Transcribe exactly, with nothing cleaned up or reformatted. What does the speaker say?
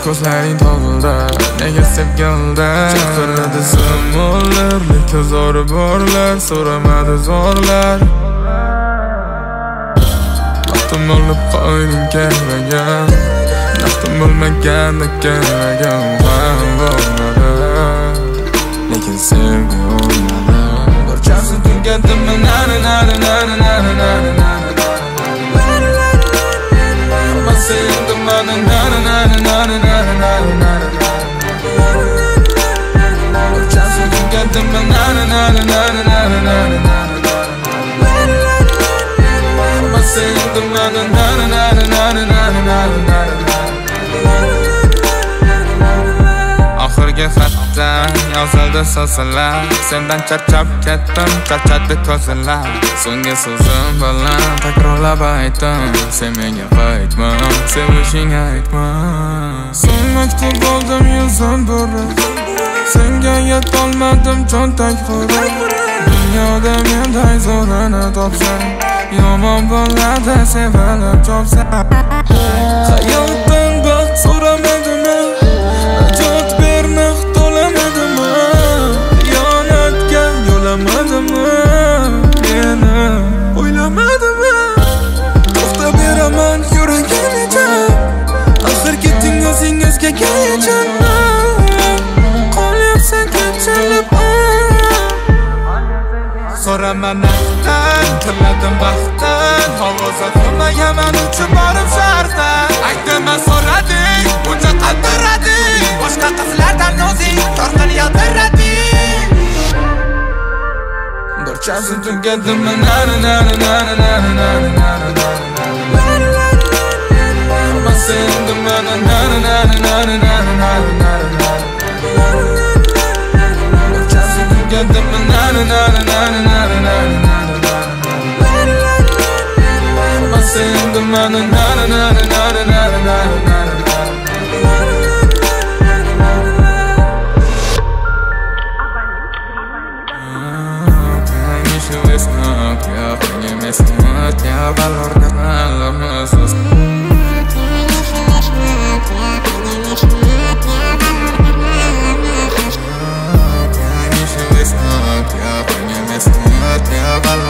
ko'zlaring tog'ildi, nega sevgildi chaqiradi simollar, lekin zo'ri borlar, so'ramadi zo'rlar. Vaqtim olib qo'yning kelmagan, vaqtim bo'lmaganda kelmagan ham bo'lmadi, lekin sevgi olmadi. Barchasi tugatdimi nari nari nari nari nari nari hammasi endi mana nari nari nari nari nari nari barchasi tugatdimi nari nari nari nari nari nari hammasi endi mana nari nari nari nari nari nari oxirgi xatda yozildi so'zlar, sendan charchab ketdim, charchadi ko'zlar. So'nggi so'zim bilan takrorlab aytdim, sen menga qaytma, sevishing aytma. So'ng maktub oldim yuzim burib, senga yetolmadim cho'ntak qurib. Dunyoda menday zo'rini topsang, yomon bo'ladi sevilib chopsang. Hayotdan baxt so'ramadimmi, najot bermoq to'lamadimmi, xiyonatga yo'lamadimmi, meni o'ylamadimmi? To'xta beraman yuragigacha, axir ketding o'zingizga gacha. Qolyapsan kechalib so'raman naqdan, tiladim baxtdan, hovuzga qilmayaman uchib borib sharqdan. Aytdimman so'rading, buncha qaltirading, boshqa qizlardan o'zing tortib yotirading. Barchasi tugatdimi nari nari nari nari nari nari hammasi endi mana nari nari nari nari nari nari barchasi tugatdimi nari nari nari nari nari hammasi endi mana nari nari nari nari nari nari Я valor que malo no sos. Я